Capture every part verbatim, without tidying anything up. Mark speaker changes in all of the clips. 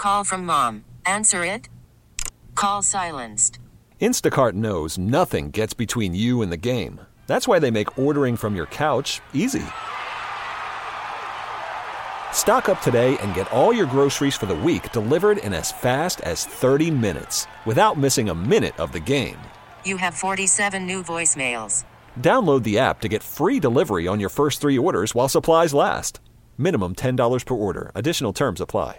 Speaker 1: call from mom. Answer it. Call silenced.
Speaker 2: Instacart knows nothing gets between you and the game. That's why they make ordering from your couch easy. Stock up today and get all your groceries for the week delivered in as fast as thirty minutes without missing a minute of the game.
Speaker 1: You have forty-seven new voicemails.
Speaker 2: Download the app to get free delivery on your first three orders while supplies last. Minimum ten dollars per order. Additional terms apply.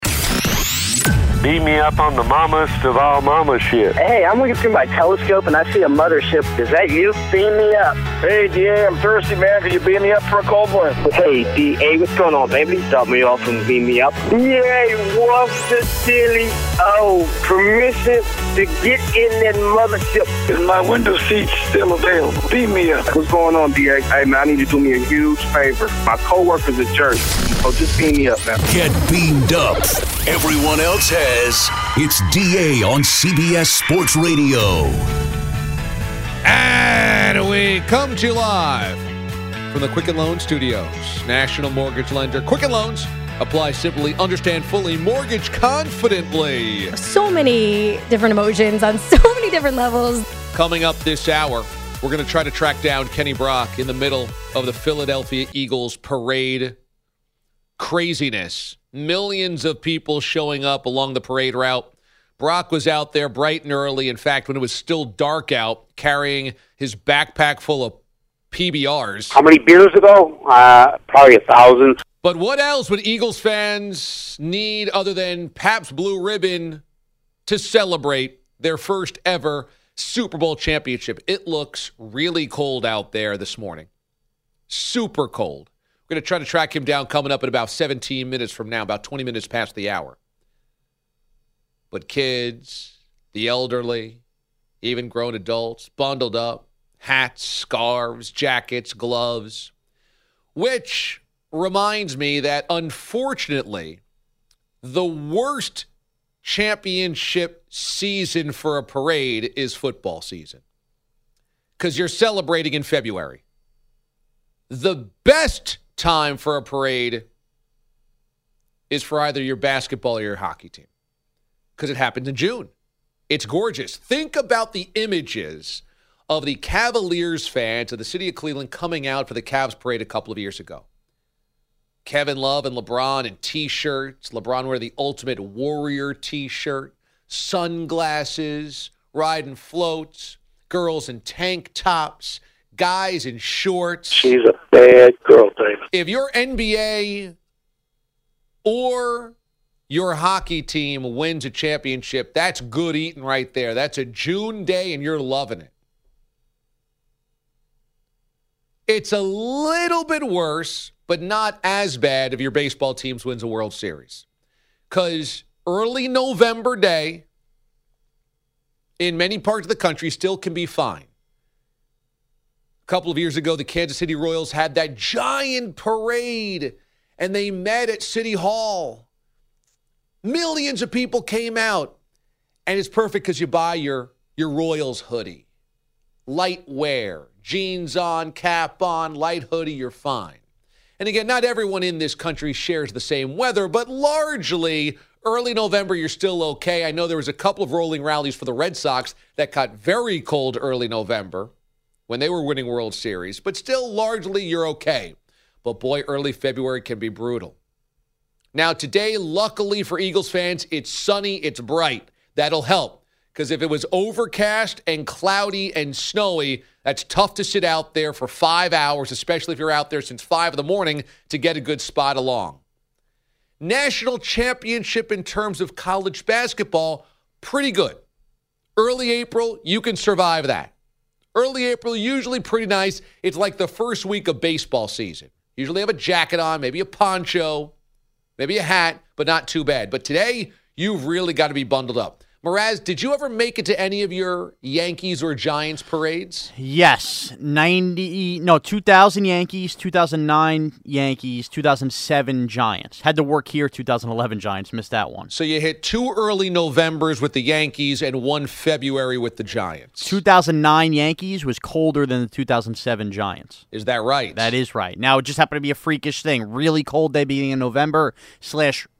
Speaker 3: Beat me up on the mamas of all mama shit.
Speaker 4: Hey, I'm looking through my telescope and I see a mothership. Is that you? Beam me up.
Speaker 5: Hey, D A, I'm thirsty, man. Can you beam me up for a cold one?
Speaker 4: Hey, D A, what's going on, baby? Stop me off and beam me up. Yay, what's the silly? Oh, permission to get in that mothership.
Speaker 5: Is my window seat still available? Beam me up.
Speaker 4: What's going on, D A? Hey, man, I need you to do me a huge favor. My coworker's a jerk. So just beam me up, man.
Speaker 6: Get beamed up. Everyone else has. It's D A on C B S Sports Radio.
Speaker 7: And we come to you live from the Quicken Loans Studios. National mortgage lender. Quicken Loans. Apply simply, understand fully, mortgage confidently.
Speaker 8: So many different emotions on so many different levels.
Speaker 7: Coming up this hour, we're going to try to track down Kenny Brock in the middle of the Philadelphia Eagles parade craziness. Millions of people showing up along the parade route. Brock was out there bright and early. In fact, when it was still dark out, carrying his backpack full of P B Rs.
Speaker 4: How many beers ago? Uh, probably a thousand.
Speaker 7: But what else would Eagles fans need other than Pabst Blue Ribbon to celebrate their first ever Super Bowl championship? It looks really cold out there this morning. Super cold. We're going to try to track him down coming up in about seventeen minutes from now, about twenty minutes past the hour. But kids, the elderly, even grown adults, bundled up, hats, scarves, jackets, gloves, which reminds me that, unfortunately, the worst championship season for a parade is football season, because you're celebrating in February. The best time for a parade is for either your basketball or your hockey team, because it happens in June. It's gorgeous. Think about the images of the Cavaliers fans of the city of Cleveland coming out for the Cavs parade a couple of years ago. Kevin Love and LeBron in T-shirts. LeBron wearing the Ultimate Warrior T-shirt. Sunglasses, riding floats. Girls in tank tops. Guys in shorts.
Speaker 4: She's a bad girl, David.
Speaker 7: If your N B A or your hockey team wins a championship, that's good eating right there. That's a June day and you're loving it. It's a little bit worse, but not as bad if your baseball team wins a World Series. Because early November day in many parts of the country still can be fine. A couple of years ago, the Kansas City Royals had that giant parade, and they met at City Hall. Millions of people came out, and it's perfect because you buy your, your Royals hoodie. Light wear, jeans on, cap on, light hoodie, you're fine. And again, not everyone in this country shares the same weather, but largely, early November, you're still okay. I know there was a couple of rolling rallies for the Red Sox that got very cold early November when they were winning World Series, but still largely you're okay. But boy, early February can be brutal. Now today, luckily for Eagles fans, it's sunny, it's bright. That'll help, because if it was overcast and cloudy and snowy, that's tough to sit out there for five hours, especially if you're out there since five in the morning to get a good spot along. National championship in terms of college basketball, pretty good. Early April, you can survive that. Early April, usually pretty nice. It's like the first week of baseball season. Usually have a jacket on, maybe a poncho, maybe a hat, but not too bad. But today, you've really got to be bundled up. Mraz, did you ever make it to any of your Yankees or Giants parades?
Speaker 9: Yes. ninety no, two thousand Yankees, two thousand nine Yankees, two thousand seven Giants. Had to work here, two thousand eleven Giants. Missed that one.
Speaker 7: So you hit two early Novembers with the Yankees and one February with the Giants.
Speaker 9: two thousand nine Yankees was colder than the two thousand seven Giants.
Speaker 7: Is that right?
Speaker 9: That is right. Now, it just happened to be a freakish thing. Really cold day beginning in November slash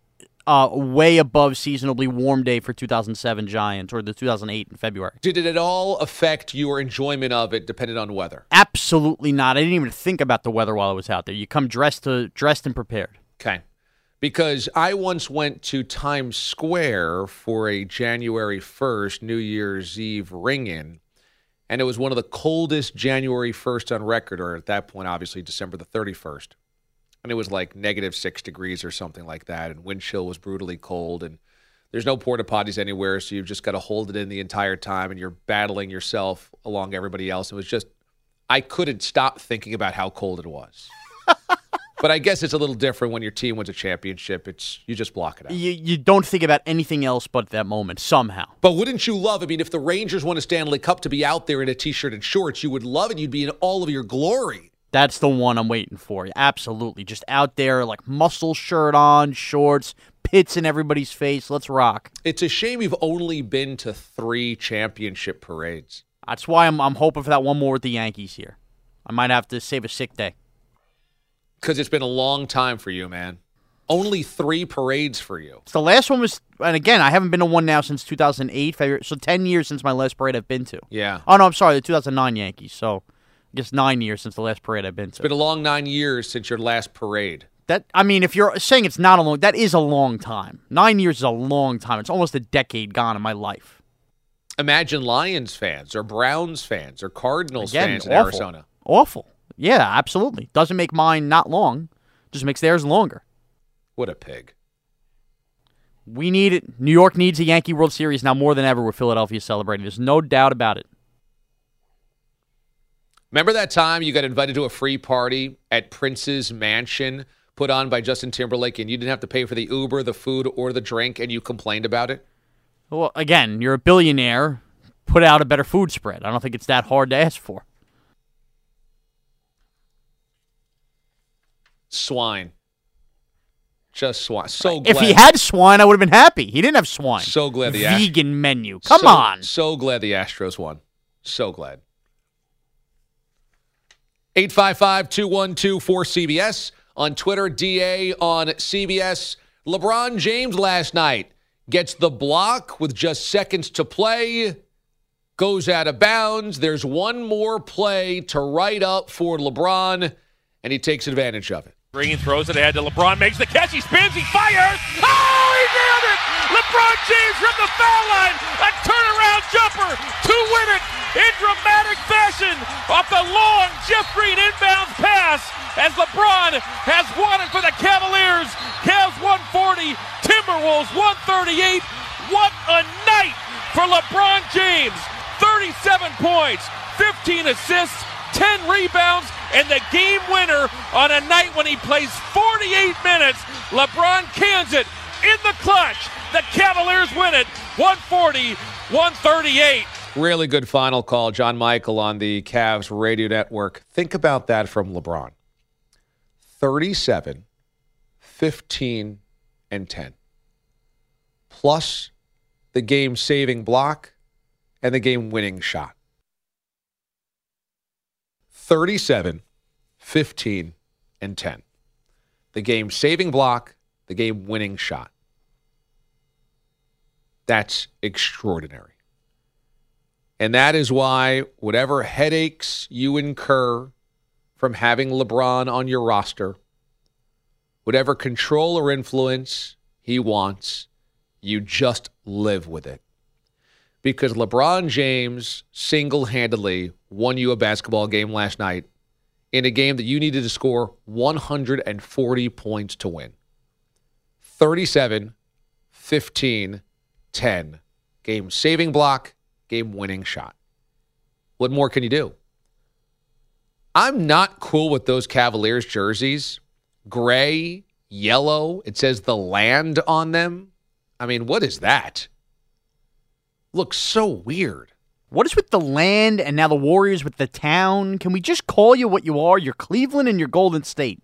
Speaker 9: uh, way above seasonably warm day for two thousand seven Giants, or the two thousand eight in February.
Speaker 7: Did it at all affect your enjoyment of it, depending on weather?
Speaker 9: Absolutely not. I didn't even think about the weather while I was out there. You come dressed to dressed and prepared.
Speaker 7: Okay. Because I once went to Times Square for a January first New Year's Eve ring-in, and it was one of the coldest January first on record, or at that point, obviously, December the thirty-first. And it was like negative six degrees or something like that, and wind chill was brutally cold, and there's no porta potties anywhere, so you've just got to hold it in the entire time, and you're battling yourself along everybody else. It was just, I couldn't stop thinking about how cold it was. But I guess it's a little different when your team wins a championship. It's you just block it out.
Speaker 9: You, you don't think about anything else but that moment, somehow.
Speaker 7: But wouldn't you love, I mean, if the Rangers won a Stanley Cup, to be out there in a T-shirt and shorts, you would love it. You'd be in all of your glory.
Speaker 9: That's the one I'm waiting for. Absolutely. Just out there, like muscle shirt on, shorts, pits in everybody's face. Let's rock.
Speaker 7: It's a shame we've only been to three championship parades.
Speaker 9: That's why I'm, I'm hoping for that one more with the Yankees here. I might have to save a sick day.
Speaker 7: Because it's been a long time for you, man. Only three parades for you.
Speaker 9: So the last one was, and again, I haven't been to one now since two thousand eight, February, so ten years since my last parade I've been to.
Speaker 7: Yeah.
Speaker 9: Oh, no, I'm sorry, the two thousand nine Yankees, so I guess nine years since the last parade I've been to.
Speaker 7: It's been a long nine years since your last parade.
Speaker 9: That I mean, if you're saying it's not a long, that is a long time. Nine years is a long time. It's almost a decade gone in my life.
Speaker 7: Imagine Lions fans or Browns fans or Cardinals
Speaker 9: again,
Speaker 7: fans in
Speaker 9: awful.
Speaker 7: Arizona.
Speaker 9: Awful. Yeah, absolutely. Doesn't make mine not long. Just makes theirs longer.
Speaker 7: What a pig.
Speaker 9: We need it. New York needs a Yankee World Series now more than ever with Philadelphia celebrating. There's no doubt about it.
Speaker 7: Remember that time you got invited to a free party at Prince's Mansion put on by Justin Timberlake, and you didn't have to pay for the Uber, the food, or the drink, and you complained about it?
Speaker 9: Well, again, you're a billionaire. Put out a better food spread. I don't think it's that hard to ask for. Swine.
Speaker 7: Just swine. So glad.
Speaker 9: If he had swine, I would have been happy. He didn't have swine.
Speaker 7: So glad the
Speaker 9: Vegan
Speaker 7: Ast-
Speaker 9: menu. Come
Speaker 7: so,
Speaker 9: on.
Speaker 7: So glad the Astros won. So glad. eight five five, two one two, four C B S. On Twitter, D A on C B S. LeBron James last night gets the block with just seconds to play. Goes out of bounds. There's one more play to write up for LeBron, and he takes advantage of it.
Speaker 10: Green throws it ahead to LeBron, makes the catch, he spins, he fires! Oh, he nailed it! LeBron James from the foul line, a turnaround jumper to win it in dramatic fashion off the long Jeff Green inbounds pass as LeBron has won it for the Cavaliers. Cavs one forty, Timberwolves one thirty-eight. What a night for LeBron James! thirty-seven points, fifteen assists, ten rebounds, and the game winner on a night when he plays forty-eight minutes. LeBron cans it in the clutch. The Cavaliers win it one forty, one thirty-eight.
Speaker 7: Really good final call, John Michael on the Cavs radio network. Think about that from LeBron. thirty-seven, fifteen, and ten. Plus the game-saving block and the game-winning shot. thirty-seven, fifteen, and ten. The game-saving block, the game-winning shot. That's extraordinary. And that is why whatever headaches you incur from having LeBron on your roster, whatever control or influence he wants, you just live with it. Because LeBron James single-handedly won you a basketball game last night in a game that you needed to score one hundred forty points to win. thirty-seven, fifteen, ten. Game-saving block, game-winning shot. What more can you do? I'm not cool with those Cavaliers jerseys. Gray, yellow, it says the land on them. I mean, what is that? Looks so weird.
Speaker 9: What is with the land and now the Warriors with the town? Can we just call you what you are? You're Cleveland and you're Golden State.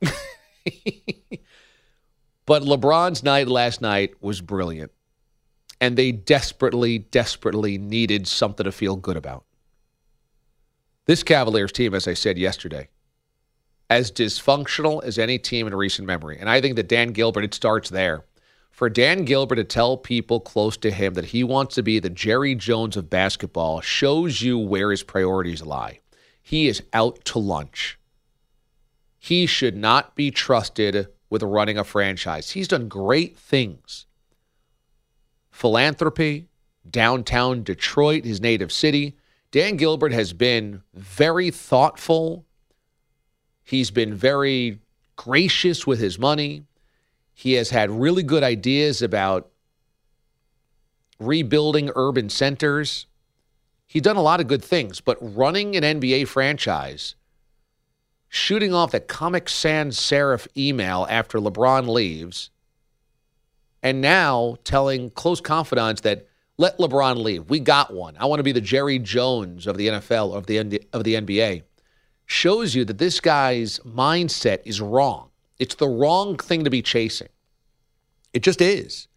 Speaker 7: But LeBron's night last night was brilliant. And they desperately, desperately needed something to feel good about. This Cavaliers team, as I said yesterday, as dysfunctional as any team in recent memory. And I think that Dan Gilbert, it starts there. For Dan Gilbert to tell people close to him that he wants to be the Jerry Jones of basketball shows you where his priorities lie. He is out to lunch. He should not be trusted with running a franchise. He's done great things. Philanthropy, downtown Detroit, his native city. Dan Gilbert has been very thoughtful. He's been very gracious with his money. He has had really good ideas about rebuilding urban centers. He's done a lot of good things, but running an N B A franchise, shooting off that Comic Sans Serif email after LeBron leaves, and now telling close confidants that let LeBron leave. We got one. I want to be the Jerry Jones of the N F L, of the of the N B A. Shows you that this guy's mindset is wrong. It's the wrong thing to be chasing. It just is.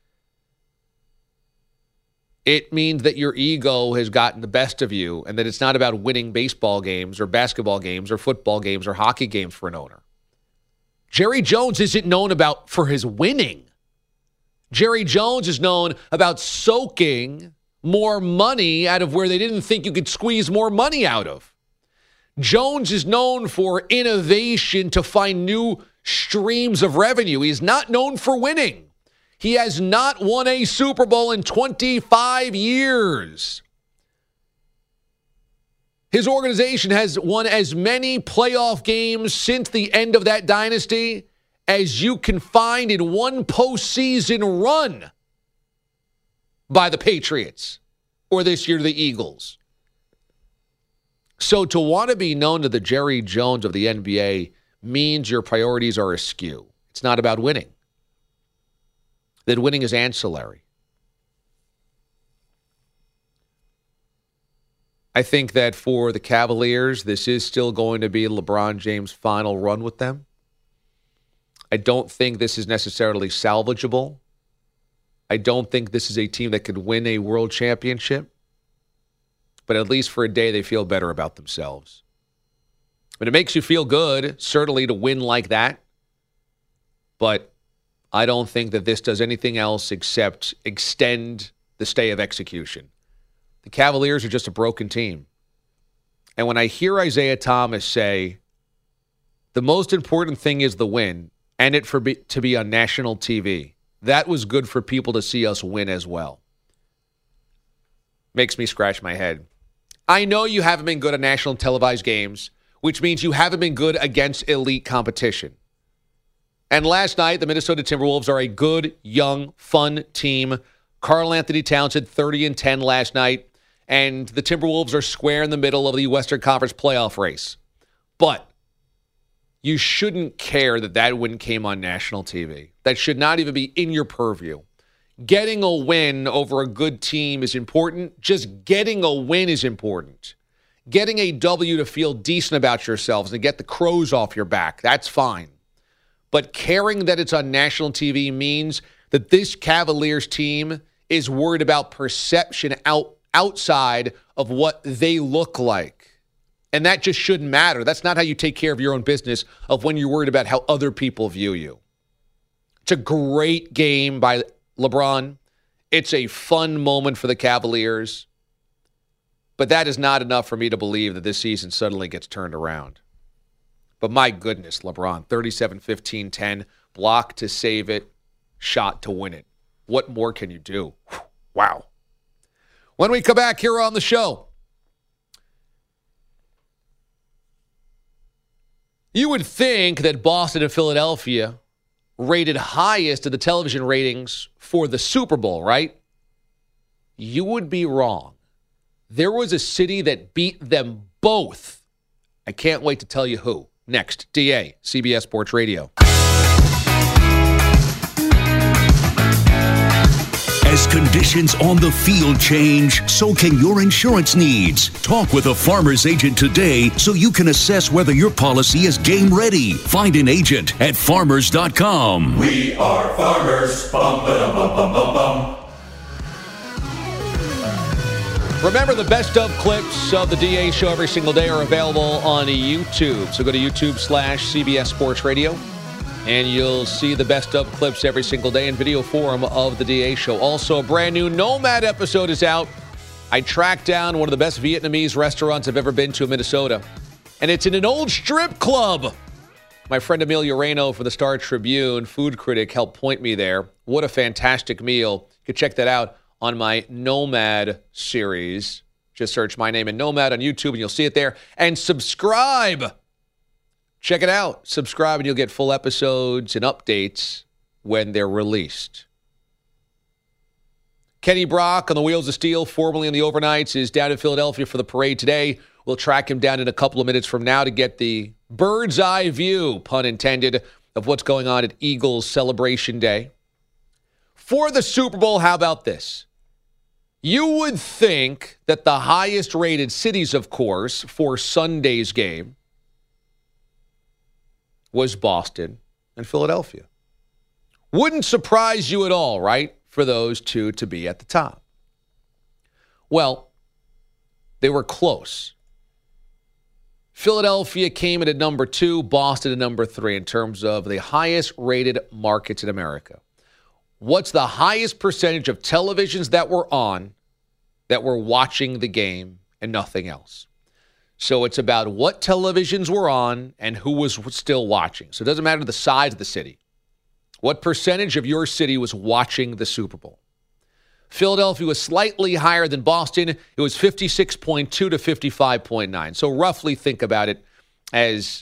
Speaker 7: It means that your ego has gotten the best of you and that it's not about winning baseball games or basketball games or football games or hockey games for an owner. Jerry Jones isn't known about for his winning. Jerry Jones is known about soaking more money out of where they didn't think you could squeeze more money out of. Jones is known for innovation to find new streams of revenue. He's not known for winning. He has not won a Super Bowl in twenty-five years. His organization has won as many playoff games since the end of that dynasty as you can find in one postseason run by the Patriots or this year the Eagles. So to want to be known to the Jerry Jones of the N B A means your priorities are askew. It's not about winning. That winning is ancillary. I think that for the Cavaliers, this is still going to be LeBron James' final run with them. I don't think this is necessarily salvageable. I don't think this is a team that could win a world championship. But at least for a day, they feel better about themselves. But it makes you feel good, certainly, to win like that. But I don't think that this does anything else except extend the stay of execution. The Cavaliers are just a broken team. And when I hear Isaiah Thomas say, the most important thing is the win, and it for be, to be on national T V, that was good for people to see us win as well. Makes me scratch my head. I know you haven't been good at national televised games, which means you haven't been good against elite competition. And last night, the Minnesota Timberwolves are a good, young, fun team. Karl Anthony Towns had thirty and ten last night, and the Timberwolves are square in the middle of the Western Conference playoff race. But you shouldn't care that that win came on national T V. That should not even be in your purview. Getting a win over a good team is important. Just getting a win is important. Getting a W to feel decent about yourselves and get the crows off your back, that's fine. But caring that it's on national T V means that this Cavaliers team is worried about perception out, outside of what they look like. And that just shouldn't matter. That's not how you take care of your own business of when you're worried about how other people view you. It's a great game by LeBron. It's a fun moment for the Cavaliers. But that is not enough for me to believe that this season suddenly gets turned around. But my goodness, LeBron, thirty-seven, fifteen, ten, block to save it, shot to win it. What more can you do? Wow. When we come back here on the show, you would think that Boston and Philadelphia rated highest of the television ratings for the Super Bowl, right? You would be wrong. There was a city that beat them both. I can't wait to tell you who. Next, D A, C B S Sports Radio.
Speaker 6: As conditions on the field change, so can your insurance needs. Talk with a Farmers agent today so you can assess whether your policy is game ready. Find an agent at farmers dot com.
Speaker 11: We are farmers. Bum, ba-dum, bum, bum, bum, bum.
Speaker 7: Remember, the best of clips of the D A show every single day are available on YouTube. So go to YouTube slash CBS Sports Radio And you'll see the best of clips every single day in video form of the D A Show. Also, a brand new Nomad episode is out. I tracked down one of the best Vietnamese restaurants I've ever been to in Minnesota. And it's in an old strip club. My friend Amelia Reyno for the Star Tribune, food critic, helped point me there. What a fantastic meal. You can check that out on my Nomad series. Just search my name and Nomad on YouTube and you'll see it there. And subscribe. Check it out. Subscribe and you'll get full episodes and updates when they're released. Kenny Brock on the Wheels of Steel, formerly on the Overnights, is down in Philadelphia for the parade today. We'll track him down in a couple of minutes from now to get the bird's eye view, pun intended, of what's going on at Eagles Celebration Day. For the Super Bowl, how about this? You would think that the highest rated cities, of course, for Sunday's game was Boston and Philadelphia. Wouldn't surprise you at all, right, for those two to be at the top. Well, they were close. Philadelphia came in at number two, Boston at number three in terms of the highest rated markets in America. What's the highest percentage of televisions that were on that were watching the game and nothing else? So it's about what televisions were on and who was still watching. So it doesn't matter the size of the city. What percentage of your city was watching the Super Bowl? Philadelphia was slightly higher than Boston. It was fifty-six point two to fifty-five point nine. So roughly think about it as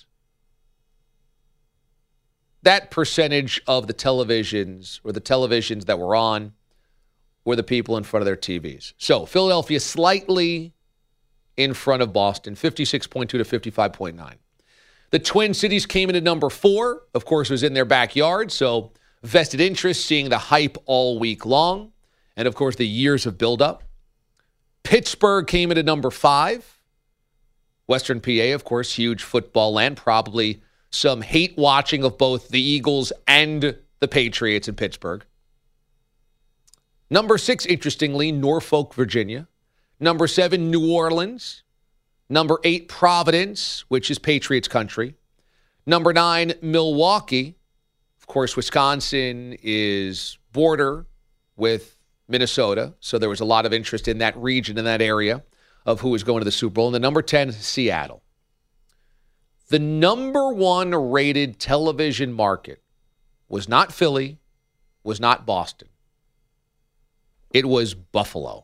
Speaker 7: that percentage of the televisions or the televisions that were on were the people in front of their T Vs. So Philadelphia slightly in front of Boston, fifty-six point two to fifty-five point nine. The Twin Cities came in at number four. Of course, it was in their backyard, so vested interest, seeing the hype all week long. And, of course, the years of buildup. Pittsburgh came in at number five. Western P A, of course, huge football land. Probably some hate watching of both the Eagles and the Patriots in Pittsburgh. Number six, interestingly, Norfolk, Virginia. Number seven, New Orleans. Number eight, Providence, which is Patriots country. Number nine, Milwaukee. Of course, Wisconsin is border with Minnesota, so there was a lot of interest in that region, in that area, of who was going to the Super Bowl. And the number ten, Seattle. The number one rated television market was not Philly, was not Boston. It was Buffalo.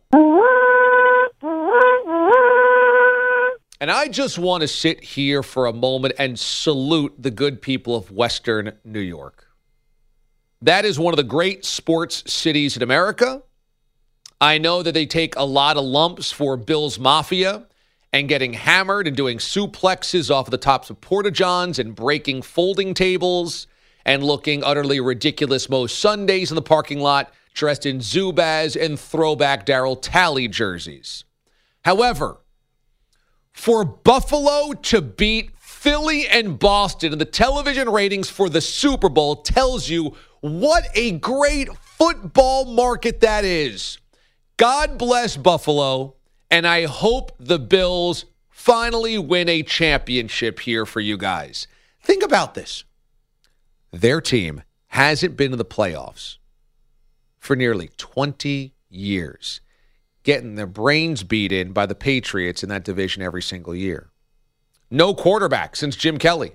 Speaker 7: And I just want to sit here for a moment and salute the good people of Western New York. That is one of the great sports cities in America. I know that they take a lot of lumps for Bill's Mafia and getting hammered and doing suplexes off of the tops of porta-johns and breaking folding tables and looking utterly ridiculous most Sundays in the parking lot dressed in Zubaz and throwback Darryl Talley jerseys. However, for Buffalo to beat Philly and Boston in the television ratings for the Super Bowl tells you what a great football market that is. God bless Buffalo, and I hope the Bills finally win a championship here for you guys. Think about this. Their team hasn't been to the playoffs for nearly twenty years. Getting their brains beat in by the Patriots in that division every single year. No quarterback since Jim Kelly.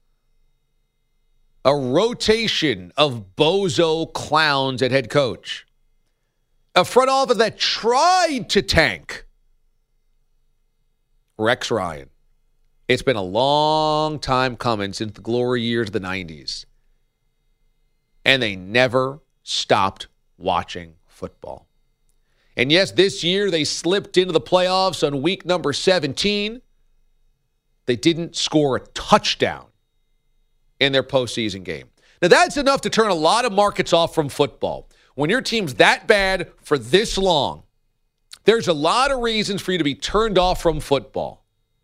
Speaker 7: A rotation of bozo clowns at head coach. A front office that tried to tank Rex Ryan. It's been a long time coming since the glory years of the nineties. And they never stopped watching football. And yes, this year they slipped into the playoffs on week number seventeen. They didn't score a touchdown in their postseason game. Now, that's enough to turn a lot of markets off from football. When your team's that bad for this long, there's a lot of reasons for you to be turned off from football.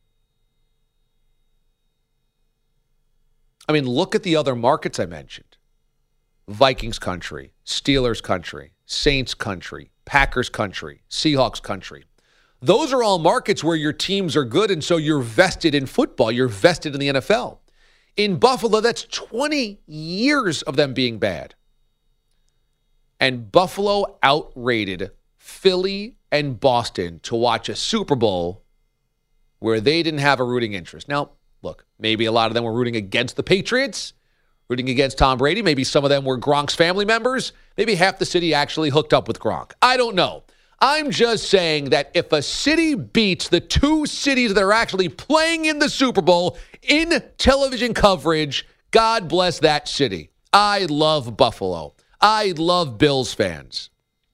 Speaker 7: I mean, look at the other markets I mentioned. Vikings country, Steelers country, Saints country, Packers country, Seahawks country. Those are all markets where your teams are good, and so you're vested in football. You're vested in the N F L. In Buffalo, that's twenty years of them being bad. And Buffalo outrated Philly and Boston to watch a Super Bowl where they didn't have a rooting interest. Now, look, maybe a lot of them were rooting against the Patriots, rooting against Tom Brady. Maybe some of them were Gronk's family members. Maybe half the city actually hooked up with Gronk. I don't know. I'm just saying that if a city beats the two cities that are actually playing in the Super Bowl in television coverage, God bless that city. I love Buffalo. I love Bills fans.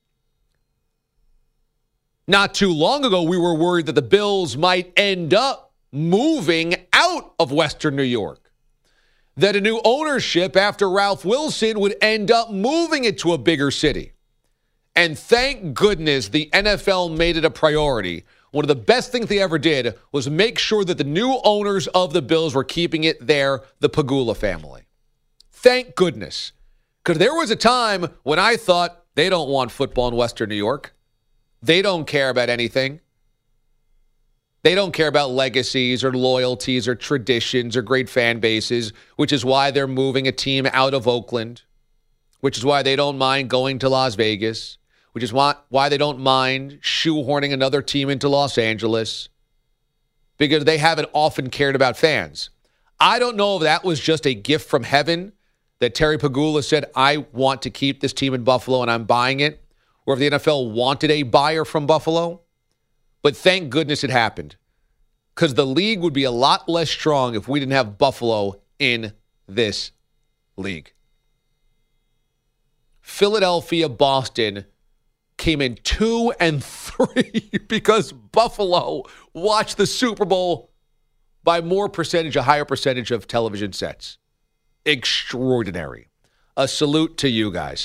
Speaker 7: Not too long ago, we were worried that the Bills might end up moving out of Western New York. That a new ownership after Ralph Wilson would end up moving it to a bigger city. And thank goodness the N F L made it a priority. One of the best things they ever did was make sure that the new owners of the Bills were keeping it there, the Pegula family. Thank goodness. Because there was a time when I thought they don't want football in Western New York. They don't care about anything. They don't care about legacies or loyalties or traditions or great fan bases, which is why they're moving a team out of Oakland, which is why they don't mind going to Las Vegas, which is why, why they don't mind shoehorning another team into Los Angeles, because they haven't often cared about fans. I don't know if that was just a gift from heaven that Terry Pegula said, I want to keep this team in Buffalo and I'm buying it, or if the N F L wanted a buyer from Buffalo. But thank goodness it happened, because the league would be a lot less strong if we didn't have Buffalo in this league. Philadelphia, Boston came in two and three because Buffalo watched the Super Bowl by more percentage, a higher percentage of television sets. Extraordinary. A salute to you guys.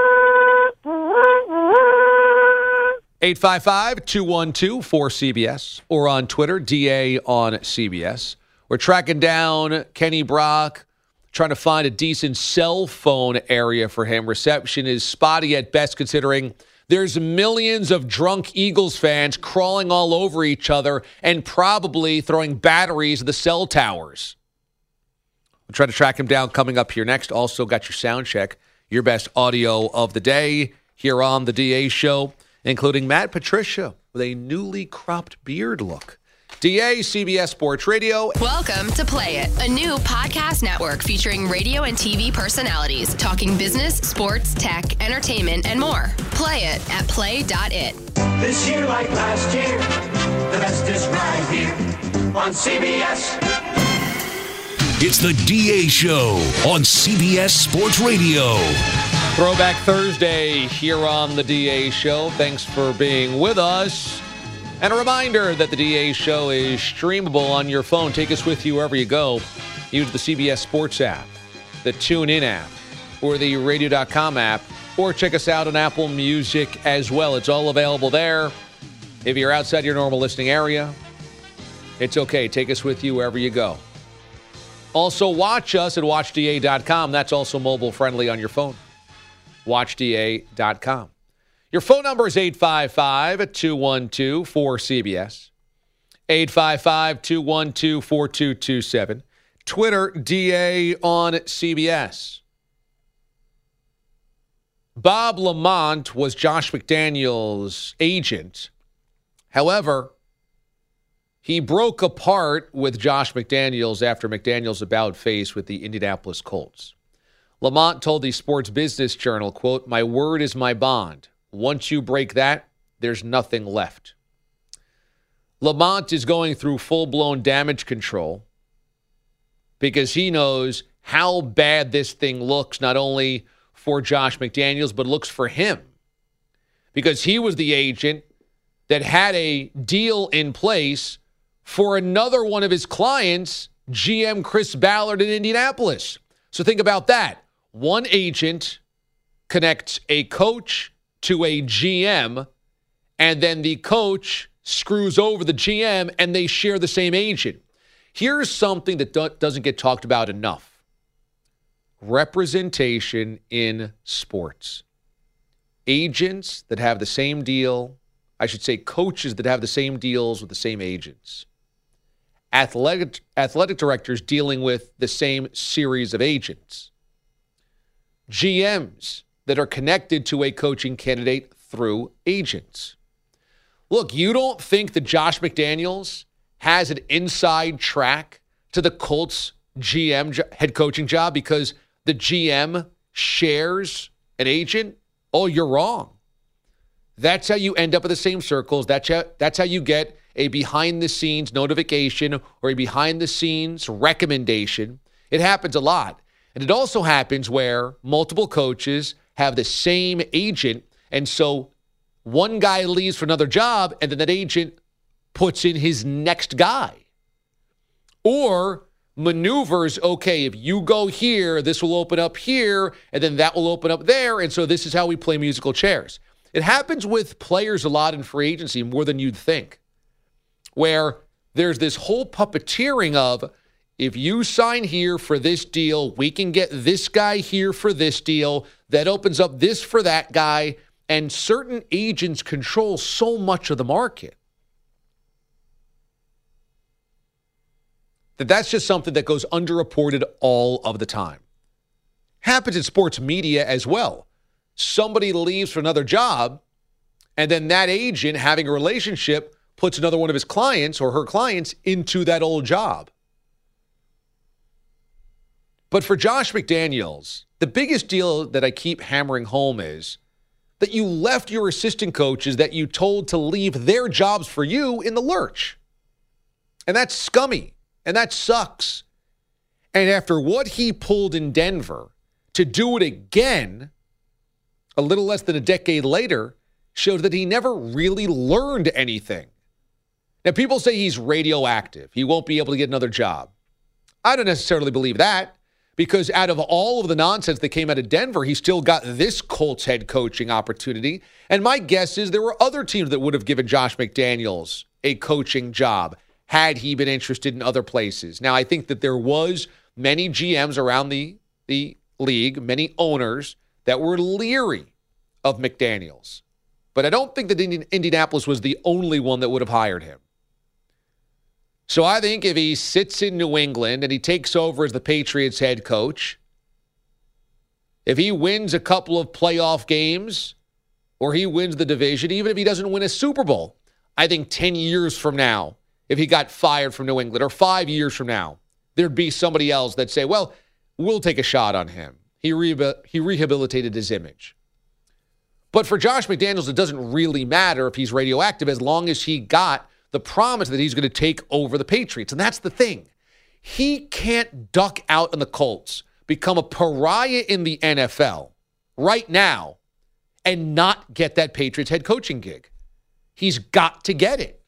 Speaker 7: eight five five, two one two, four C B S or on Twitter, D A on C B S. We're tracking down Kenny Brock, trying to find a decent cell phone area for him. Reception is spotty at best, considering there's millions of drunk Eagles fans crawling all over each other and probably throwing batteries at the cell towers. We'll try to track him down coming up here next. Also got your sound check, your best audio of the day here on the D A Show, including Matt Patricia with a newly cropped beard look. D A, C B S Sports Radio.
Speaker 12: Welcome to Play It, a new podcast network featuring radio and T V personalities talking business, sports, tech, entertainment, and more. Play it at play dot it.
Speaker 11: This year, like last year, the best is right here on C B S.
Speaker 6: It's the D A Show on C B S Sports Radio.
Speaker 7: Throwback Thursday here on the D A Show. Thanks for being with us. And a reminder that the D A Show is streamable on your phone. Take us with you wherever you go. Use the C B S Sports app, the TuneIn app, or the radio dot com app, or check us out on Apple Music as well. It's all available there. If you're outside your normal listening area, it's okay. Take us with you wherever you go. Also, watch us at watch D A dot com. That's also mobile friendly on your phone. watch D A dot com. Your phone number is eight five five, two one two, four C B S. eight five five, two one two, four two two seven. Twitter, D A on C B S. Bob Lamont was Josh McDaniels' agent. However, he broke apart with Josh McDaniels after McDaniels' about-face with the Indianapolis Colts. Lamont told the Sports Business Journal, quote, "My word is my bond. Once you break that, there's nothing left." Lamont is going through full-blown damage control because he knows how bad this thing looks, not only for Josh McDaniels, but looks for him. Because he was the agent that had a deal in place for another one of his clients, G M Chris Ballard in Indianapolis. So think about that. One agent connects a coach to a G M, and then the coach screws over the G M, and they share the same agent. Here's something that do- doesn't get talked about enough. Representation in sports. Agents that have the same deal, I should say coaches that have the same deals with the same agents. athletic, athletic directors dealing with the same series of agents, G Ms that are connected to a coaching candidate through agents. Look, you don't think that Josh McDaniels has an inside track to the Colts G M jo- head coaching job because the G M shares an agent? Oh, you're wrong. That's how you end up in the same circles. That's how, that's how you get a behind-the-scenes notification or a behind-the-scenes recommendation. It happens a lot. And it also happens where multiple coaches have the same agent, and so one guy leaves for another job, and then that agent puts in his next guy. Or maneuvers, okay, if you go here, this will open up here, and then that will open up there, and so this is how we play musical chairs. It happens with players a lot in free agency, more than you'd think, where there's this whole puppeteering of, if you sign here for this deal, we can get this guy here for this deal. That opens up this for that guy. And certain agents control so much of the market that that's just something that goes underreported all of the time. Happens in sports media as well. Somebody leaves for another job, and then that agent, having a relationship, puts another one of his clients or her clients into that old job. But for Josh McDaniels, the biggest deal that I keep hammering home is that you left your assistant coaches that you told to leave their jobs for you in the lurch. And that's scummy. And that sucks. And after what he pulled in Denver, to do it again a little less than a decade later shows that he never really learned anything. Now, people say he's radioactive. He won't be able to get another job. I don't necessarily believe that. Because out of all of the nonsense that came out of Denver, he still got this Colts head coaching opportunity. And my guess is there were other teams that would have given Josh McDaniels a coaching job had he been interested in other places. Now, I think that there was many G Ms around the, the league, many owners that were leery of McDaniels. But I don't think that Indianapolis was the only one that would have hired him. So I think if he sits in New England and he takes over as the Patriots head coach, if he wins a couple of playoff games or he wins the division, even if he doesn't win a Super Bowl, I think ten years from now, if he got fired from New England, or five years from now, there'd be somebody else that'd say, well, we'll take a shot on him. He, re- he rehabilitated his image. But for Josh McDaniels, it doesn't really matter if he's radioactive as long as he got the promise that he's going to take over the Patriots. And that's the thing. He can't duck out on the Colts, become a pariah in the N F L right now, and not get that Patriots head coaching gig. He's got to get it.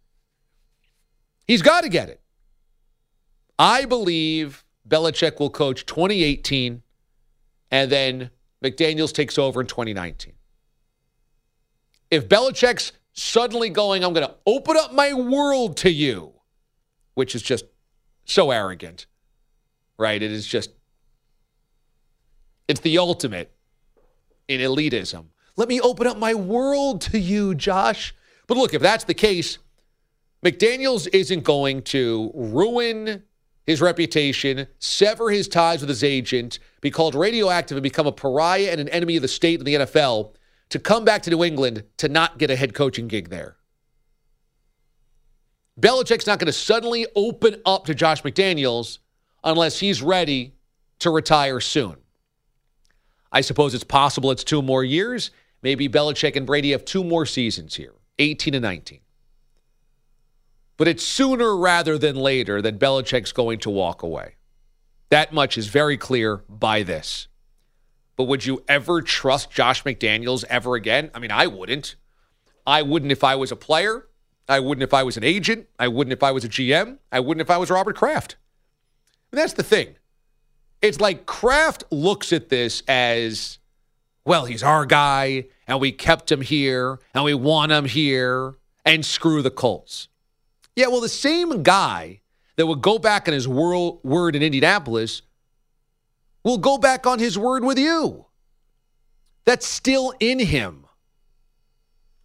Speaker 7: He's got to get it. I believe Belichick will coach twenty eighteen, and then McDaniels takes over in twenty nineteen. If Belichick's suddenly going, I'm going to open up my world to you, which is just so arrogant, right? It is just, it's the ultimate in elitism. Let me open up my world to you, Josh. But look, if that's the case, McDaniels isn't going to ruin his reputation, sever his ties with his agent, be called radioactive and become a pariah and an enemy of the state in the N F L, to come back to New England to not get a head coaching gig there. Belichick's not going to suddenly open up to Josh McDaniels unless he's ready to retire soon. I suppose it's possible it's two more years. Maybe Belichick and Brady have two more seasons here, eighteen and nineteen. But it's sooner rather than later that Belichick's going to walk away. That much is very clear by this. But would you ever trust Josh McDaniels ever again? I mean, I wouldn't. I wouldn't if I was a player. I wouldn't if I was an agent. I wouldn't if I was a G M. I wouldn't if I was Robert Kraft. And that's the thing. It's like Kraft looks at this as, well, he's our guy, and we kept him here, and we want him here, and screw the Colts. Yeah, well, the same guy that would go back on his word in Indianapolis will go back on his word with you. That's still in him.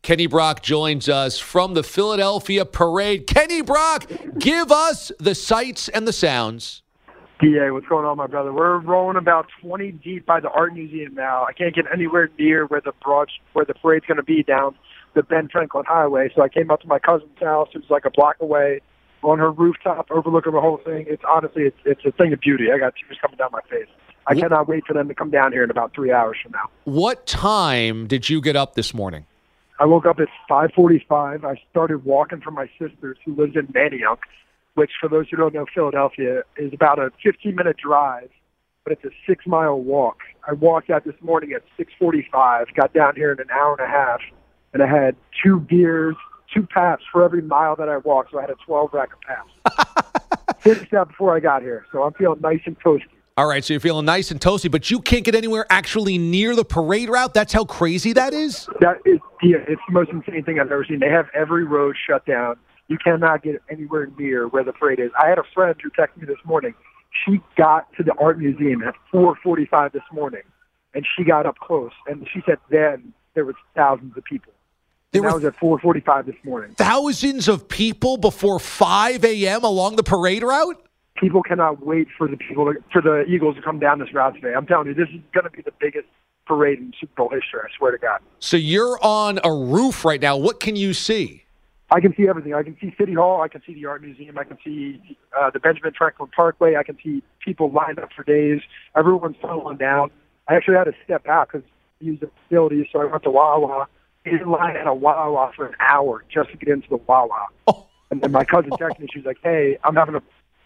Speaker 7: Kenny Brock joins us from the Philadelphia Parade. Kenny Brock, give us the sights and the sounds.
Speaker 13: D A, what's going on, my brother? We're rolling about twenty deep by the Art Museum now. I can't get anywhere near where the broad, where the parade's going to be down the Ben Franklin Highway. So I came up to my cousin's house, who's like a block away, on her rooftop, overlooking the whole thing. It's honestly, it's it's a thing of beauty. I got tears coming down my face. I what? cannot wait for them to come down here in about three hours from now.
Speaker 7: What time did you get up this morning?
Speaker 13: I woke up at five forty-five. I started walking from my sister's, who lives in Manayunk, which, for those who don't know Philadelphia, is about a fifteen-minute drive, but it's a six-mile walk. I walked out this morning at six forty-five, got down here in an hour and a half, and I had two beers, two paps for every mile that I walked, so I had a twelve-rack of paps. Finished that before I got here, so I'm feeling nice and toasty.
Speaker 7: All right, so you're feeling nice and toasty, but you can't get anywhere actually near the parade route? That's how crazy that is?
Speaker 13: That is, yeah, it's the most insane thing I've ever seen. They have every road shut down. You cannot get anywhere near where the parade is. I had a friend who texted me this morning. She got to the Art Museum at four forty-five this morning, and she got up close. And she said then there was thousands of people. There and that was at four forty-five this morning.
Speaker 7: Thousands of people before five a.m. along the parade route?
Speaker 13: People cannot wait for the people to, for the Eagles to come down this route today. I'm telling you, this is going to be the biggest parade in Super Bowl history, I swear to God.
Speaker 7: So you're on a roof right now. What can you see?
Speaker 13: I can see everything. I can see City Hall. I can see the Art Museum. I can see uh, the Benjamin Franklin Parkway. I can see people lined up for days. Everyone's settling down. I actually had to step out because I used the facilities, so I went to Wawa. I was in line at a Wawa for an hour just to get into the Wawa. Oh. And then my cousin texted me. She was like, hey, I'm having a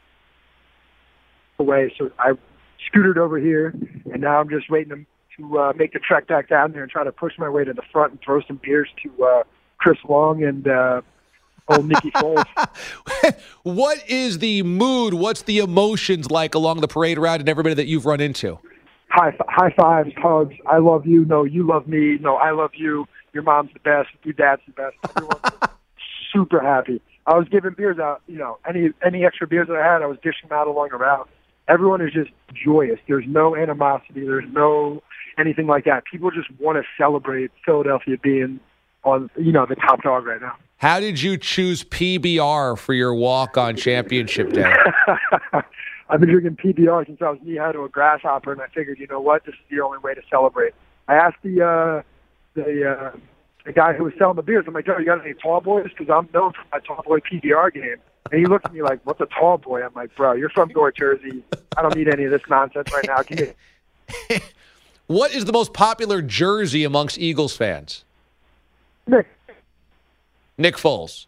Speaker 13: away. So I scooted over here, and now I'm just waiting to, to uh, make the trek back down there and try to push my way to the front and throw some beers to uh, Chris Long and uh, old Nicky Foles.
Speaker 7: What is the mood? What's the emotions like along the parade route and everybody that you've run into?
Speaker 13: High, high fives, hugs. I love you. No, you love me. No, I love you. Your mom's the best. Your dad's the best. Everyone's super happy. I was giving beers out. You know, any any extra beers that I had, I was dishing them out along the route. Everyone is just joyous. There's no animosity. There's no anything like that. People just want to celebrate Philadelphia being on, you know, the top dog right now.
Speaker 7: How did you choose P B R for your walk on championship day?
Speaker 13: I've been drinking P B R since I was knee-high to a grasshopper, and I figured, you know what, this is the only way to celebrate. I asked the uh, the uh, the guy who was selling the beers, I'm like, Joe, you got any tall boys? Because I'm known for my tall boy P B R game. And he looked at me like, what's a tall boy? I'm like, bro, you're from North Jersey. I don't need any of this nonsense right now. Can you?
Speaker 7: What is the most popular jersey amongst Eagles fans?
Speaker 13: Nick.
Speaker 7: Nick Foles.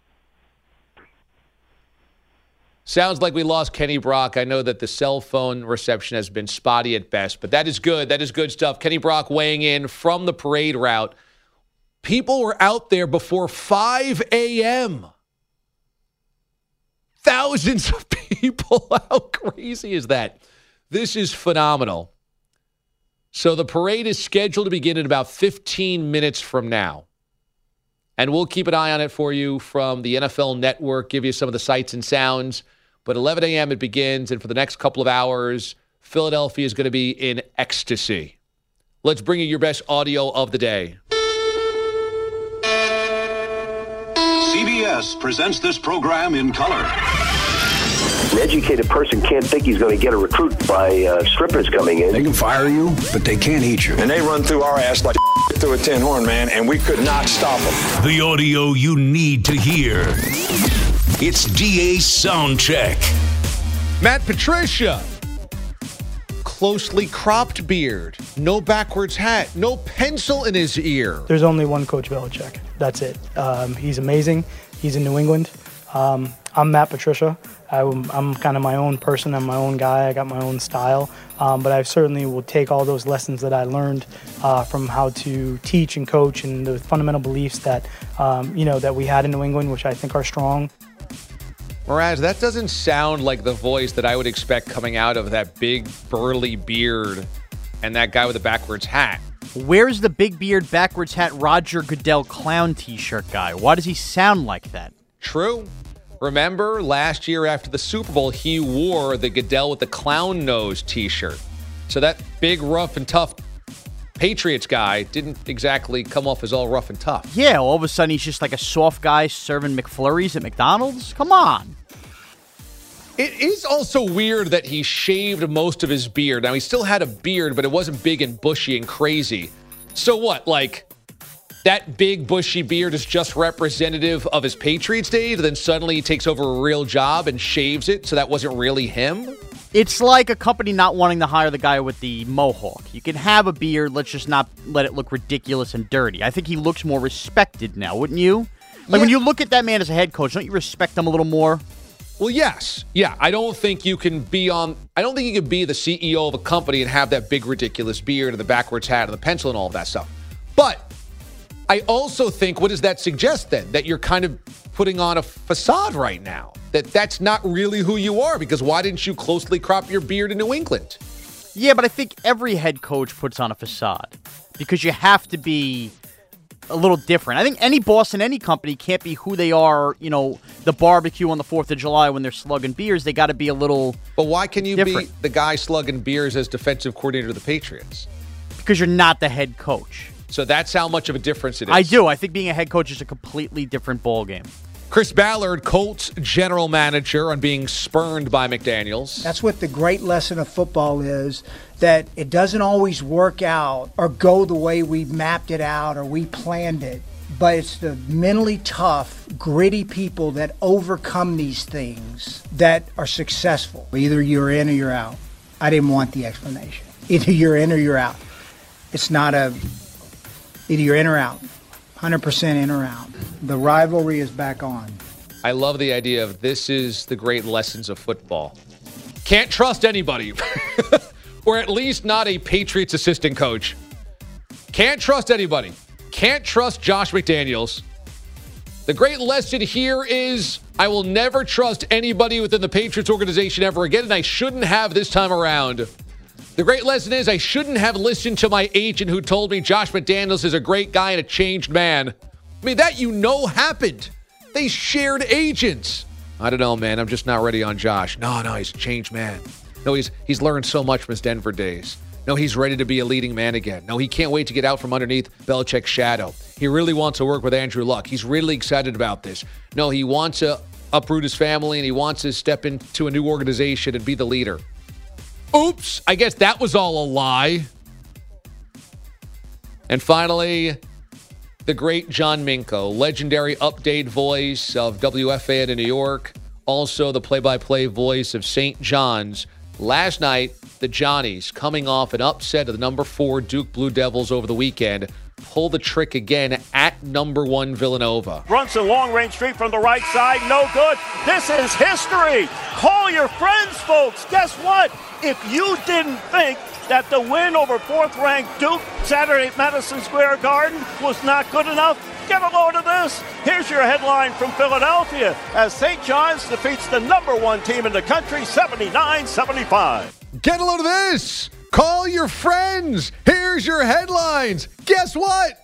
Speaker 7: Sounds like we lost Kenny Brock. I know that the cell phone reception has been spotty at best, but that is good. That is good stuff. Kenny Brock weighing in from the parade route. People were out there before five a.m. Thousands of people. How crazy is that? This is phenomenal. So the parade is scheduled to begin in about fifteen minutes from now. And we'll keep an eye on it for you from the N F L Network, give you some of the sights and sounds. But eleven a.m. it begins, and for the next couple of hours, Philadelphia is going to be in ecstasy. Let's bring you your best audio of the day.
Speaker 14: C B S presents this program in color.
Speaker 4: An educated person can't think he's going to get a recruit by uh, strippers coming in.
Speaker 15: They can fire you, but they can't eat you.
Speaker 16: And they run through our ass like through a tin horn, man, and we could not stop them.
Speaker 6: The audio you need to hear. It's D A's Soundcheck.
Speaker 7: Matt Patricia. Closely cropped beard. No backwards hat. No pencil in his ear.
Speaker 17: There's only one Coach Belichick. That's it. Um, he's amazing. He's in New England. Um, I'm Matt Patricia. I'm, I'm kind of my own person. I'm my own guy. I got my own style. Um, but I certainly will take all those lessons that I learned uh, from how to teach and coach and the fundamental beliefs that, um, you know, that we had in New England, which I think are strong.
Speaker 7: Mraz, that doesn't sound like the voice that I would expect coming out of that big burly beard and that guy with the backwards hat.
Speaker 9: Where's the big beard, backwards hat, Roger Goodell clown t-shirt guy? Why does he sound like that?
Speaker 7: True. Remember, last year after the Super Bowl, he wore the Goodell with the clown nose t-shirt. So that big, rough, and tough Patriots guy didn't exactly come off as all rough and tough.
Speaker 9: Yeah, all of a sudden he's just like a soft guy serving McFlurries at McDonald's. Come on.
Speaker 7: It is also weird that he shaved most of his beard. Now, he still had a beard, but it wasn't big and bushy and crazy. So what, like, that big bushy beard is just representative of his Patriots days, then suddenly he takes over a real job and shaves it, so that wasn't really him?
Speaker 9: It's like a company not wanting to hire the guy with the mohawk. You can have a beard, let's just not let it look ridiculous and dirty. I think he looks more respected now, wouldn't you? Like, yeah. When you look at that man as a head coach, don't you respect him a little more?
Speaker 7: Well, yes. Yeah, I don't think you can be on, I don't think you can be the C E O of a company and have that big, ridiculous beard and the backwards hat and the pencil and all of that stuff. But I also think, what does that suggest then? That you're kind of putting on a facade right now. That that's not really who you are, because why didn't you closely crop your beard in New England?
Speaker 9: Yeah, but I think every head coach puts on a facade because you have to be a little different. I think any boss in any company can't be who they are, you know, the barbecue on the fourth of July when they're slugging beers. They got to be a little
Speaker 7: But why can you
Speaker 9: different.
Speaker 7: be the guy slugging beers as defensive coordinator of the Patriots?
Speaker 9: Because you're not the head coach.
Speaker 7: So that's how much of a difference it is.
Speaker 9: I do. I think being a head coach is a completely different ballgame.
Speaker 7: Chris Ballard, Colts general manager, on being spurned by McDaniels.
Speaker 18: That's what the great lesson of football is, that it doesn't always work out or go the way we mapped it out or we planned it. But it's the mentally tough, gritty people that overcome these things that are successful. Either you're in or you're out. I didn't want the explanation. Either you're in or you're out. It's not a, either you're in or out. one hundred percent in or out. The rivalry is back on.
Speaker 7: I love the idea of this is the great lessons of football. Can't trust anybody. Or at least not a Patriots assistant coach. Can't trust anybody. Can't trust Josh McDaniels. The great lesson here is I will never trust anybody within the Patriots organization ever again, and I shouldn't have this time around. The great lesson is I shouldn't have listened to my agent who told me Josh McDaniels is a great guy and a changed man. I mean, that you know happened. They shared agents. I don't know, man. I'm just not ready on Josh. No, no, he's a changed man. No, he's he's learned so much from his Denver days. No, he's ready to be a leading man again. No, he can't wait to get out from underneath Belichick's shadow. He really wants to work with Andrew Luck. He's really excited about this. No, he wants to uproot his family, and he wants to step into a new organization and be the leader. Oops, I guess that was all a lie. And finally, the great John Minko, legendary update voice of W F A in New York, also the play-by-play voice of Saint John's. Last night, the Johnnies, coming off an upset of the number four Duke Blue Devils over the weekend, pull the trick again at number one Villanova.
Speaker 10: Brunson, long-range street from the right side, no good. This is history. Call your friends, folks. Guess what? If you didn't think that the win over fourth-ranked Duke Saturday at Madison Square Garden was not good enough, get a load of this. Here's your headline from Philadelphia as Saint John's defeats the number one team in the country, seventy-nine seventy-five.
Speaker 7: Get a load of this. Call your friends. Here's your headlines. Guess what?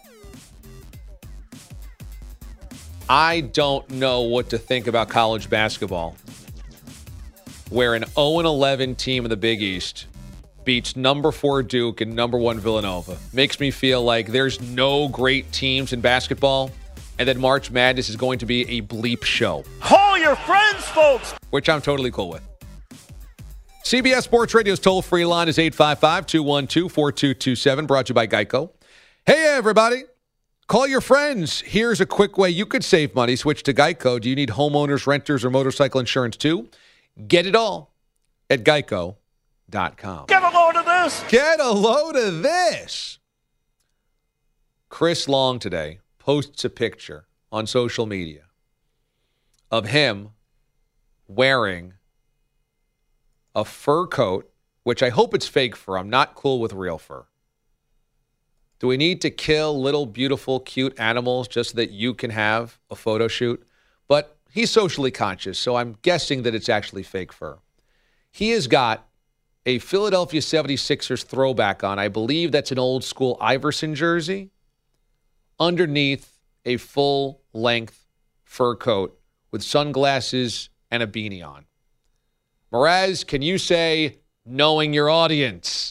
Speaker 7: I don't know what to think about college basketball, where an oh and eleven team in the Big East beats number four Duke and number one Villanova. Makes me feel like there's no great teams in basketball, and that March Madness is going to be a bleep show.
Speaker 10: Call your friends, folks!
Speaker 7: Which I'm totally cool with. C B S Sports Radio's toll-free line is eight five five, two one two, four two two seven, brought to you by Geico. Hey, everybody. Call your friends. Here's a quick way you could save money. Switch to Geico. Do you need homeowners, renters, or motorcycle insurance too? Get it all at geico dot com.
Speaker 10: Get a load of this.
Speaker 7: Get a load of this. Chris Long today posts a picture on social media of him wearing a fur coat, which I hope it's fake fur. I'm not cool with real fur. Do we need to kill little, beautiful, cute animals just so that you can have a photo shoot? But he's socially conscious, so I'm guessing that it's actually fake fur. He has got a Philadelphia seventy-sixers throwback on. I believe that's an old school Iverson jersey. Underneath a full-length fur coat with sunglasses and a beanie on. Mraz, can you say, knowing your audience?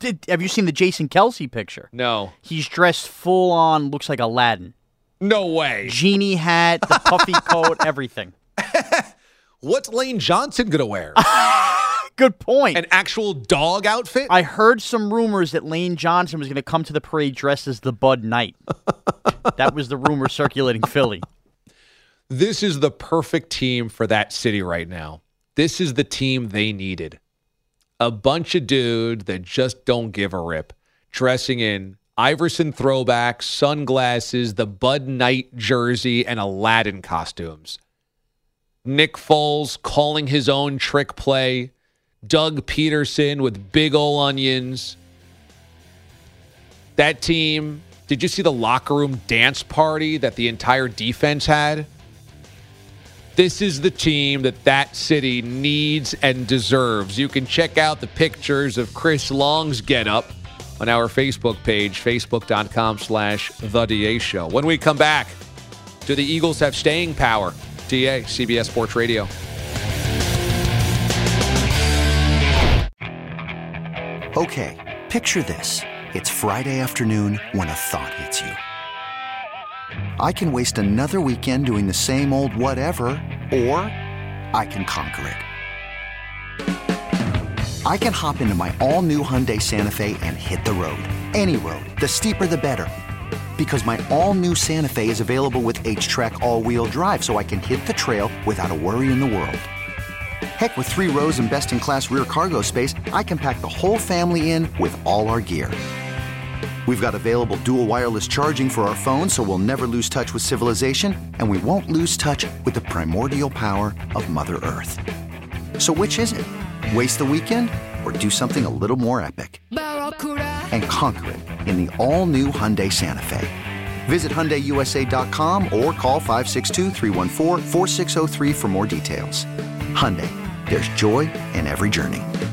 Speaker 9: Did, have you seen the Jason Kelsey picture?
Speaker 7: No.
Speaker 9: He's dressed full on, looks like Aladdin.
Speaker 7: No way.
Speaker 9: Genie hat, the puffy coat, everything.
Speaker 7: What's Lane Johnson going to wear?
Speaker 9: Good point.
Speaker 7: An actual dog outfit?
Speaker 9: I heard some rumors that Lane Johnson was going to come to the parade dressed as the Bud Knight. That was the rumor circulating Philly.
Speaker 7: This is the perfect team for that city right now. This is the team they needed. A bunch of dudes that just don't give a rip, dressing in Iverson throwbacks, sunglasses, the Bud Knight jersey, and Aladdin costumes. Nick Foles calling his own trick play. Doug Peterson with big ol' onions. That team, did you see the locker room dance party that the entire defense had? This is the team that that city needs and deserves. You can check out the pictures of Chris Long's getup on our Facebook page, facebook.com slash The D A Show. When we come back, do the Eagles have staying power? D A, C B S Sports Radio.
Speaker 19: Okay, picture this. It's Friday afternoon when a thought hits you. I can waste another weekend doing the same old whatever, or I can conquer it. I can hop into my all-new Hyundai Santa Fe and hit the road. Any road. The steeper, the better. Because my all-new Santa Fe is available with H-Track all-wheel drive, so I can hit the trail without a worry in the world. Heck, with three rows and best-in-class rear cargo space, I can pack the whole family in with all our gear. We've got available dual wireless charging for our phones, so we'll never lose touch with civilization, and we won't lose touch with the primordial power of Mother Earth. So which is it? Waste the weekend or do something a little more epic? And conquer it in the all-new Hyundai Santa Fe. Visit Hyundai U S A dot com or call five six two, three one four, four six zero three for more details. Hyundai, there's joy in every journey.